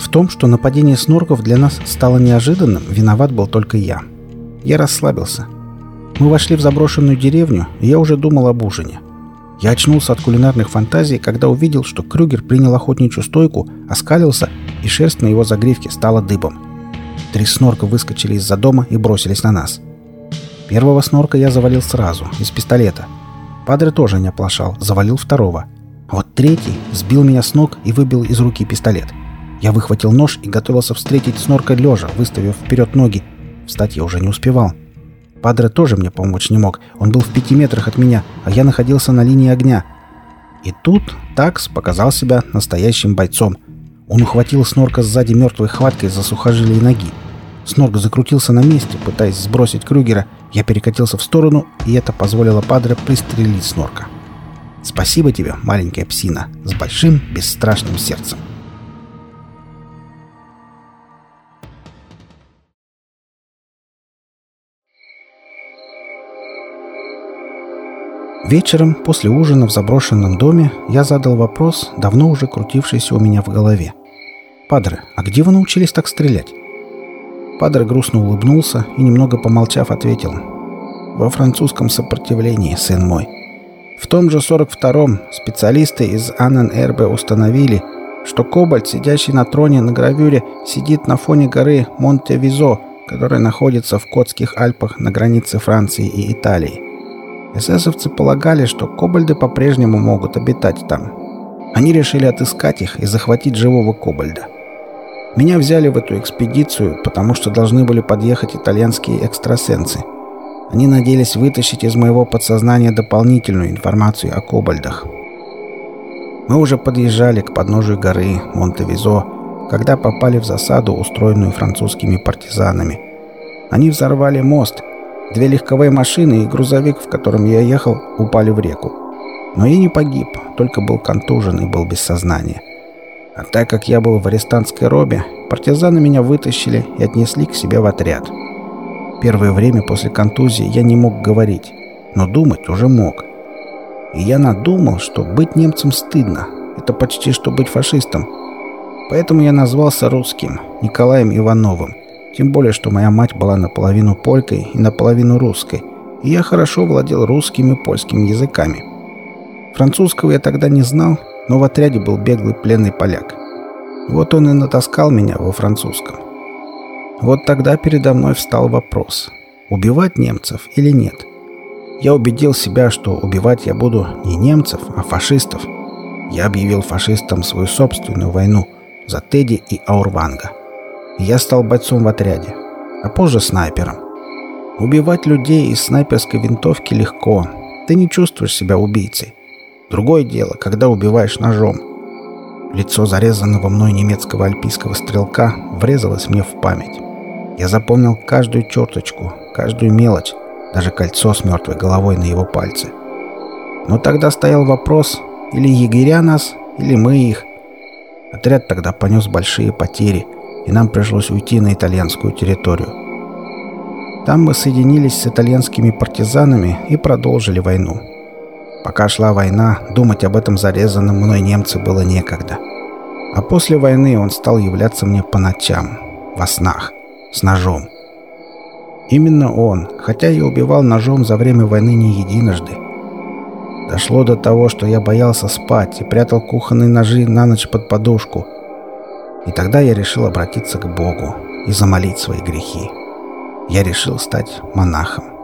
В том, что нападение снорков для нас стало неожиданным, виноват был только я. Я расслабился. Мы вошли в заброшенную деревню, и я уже думал об ужине. Я очнулся от кулинарных фантазий, когда увидел, что Крюгер принял охотничью стойку, оскалился, и шерсть на его загривке стала дыбом. 3 снорка выскочили из-за дома и бросились на нас. Первого снорка я завалил сразу, из пистолета. Падре тоже не оплошал, завалил второго. А вот третий сбил меня с ног и выбил из руки пистолет. Я выхватил нож и готовился встретить снорка лежа, выставив вперед ноги. Встать я уже не успевал. Падре тоже мне помочь не мог. Он был в 5 метрах от меня, а я находился на линии огня. И тут Такс показал себя настоящим бойцом. Он ухватил снорка сзади мертвой хваткой за сухожилие ноги. Снорк закрутился на месте, пытаясь сбросить Крюгера. Я перекатился в сторону, и это позволило Падре пристрелить снорка. Спасибо тебе, маленькая псина, с большим бесстрашным сердцем. Вечером, после ужина в заброшенном доме, я задал вопрос, давно уже крутившийся у меня в голове. «Падре, а где вы научились так стрелять?» Падре грустно улыбнулся и, немного помолчав, ответил: «Во французском сопротивлении, сын мой. В том же 42-м специалисты из Аннен-Эрбе установили, что кобальт, сидящий на троне на гравюре, сидит на фоне горы Монте-Визо, которая находится в Котских Альпах на границе Франции и Италии. Эсэсовцы полагали, что кобальды по-прежнему могут обитать там. Они решили отыскать их и захватить живого кобальда. Меня взяли в эту экспедицию, потому что должны были подъехать итальянские экстрасенсы. Они надеялись вытащить из моего подсознания дополнительную информацию о кобальдах. Мы уже подъезжали к подножию горы Монте-Визо, когда попали в засаду, устроенную французскими партизанами. Они взорвали мост. 2 легковые машины и грузовик, в котором я ехал, упали в реку. Но я не погиб, только был контужен и был без сознания. А так как я был в арестантской робе, партизаны меня вытащили и отнесли к себе в отряд. Первое время после контузии я не мог говорить, но думать уже мог. И я надумал, что быть немцем стыдно. Это почти что быть фашистом. Поэтому я назвался русским, Николаем Ивановым. Тем более, что моя мать была наполовину полькой и наполовину русской, и я хорошо владел русским и польским языками. Французского я тогда не знал, но в отряде был беглый пленный поляк. Вот он и натаскал меня во французском. Вот тогда передо мной встал вопрос: убивать немцев или нет? Я убедил себя, что убивать я буду не немцев, а фашистов. Я объявил фашистам свою собственную войну за Тедди и Аурванга. Я стал бойцом в отряде, а позже снайпером. Убивать людей из снайперской винтовки легко. Ты не чувствуешь себя убийцей. Другое дело, когда убиваешь ножом. Лицо зарезанного мной немецкого альпийского стрелка врезалось мне в память. Я запомнил каждую черточку, каждую мелочь, даже кольцо с мертвой головой на его пальце. Но тогда стоял вопрос: или егеря нас, или мы их. Отряд тогда понес большие потери, и нам пришлось уйти на итальянскую территорию. Там мы соединились с итальянскими партизанами и продолжили войну. Пока шла война, думать об этом зарезанном мной немце было некогда. А после войны он стал являться мне по ночам, во снах, с ножом. Именно он, хотя я убивал ножом за время войны не единожды. Дошло до того, что я боялся спать и прятал кухонные ножи на ночь под подушку. И тогда я решил обратиться к Богу и замолить свои грехи. Я решил стать монахом.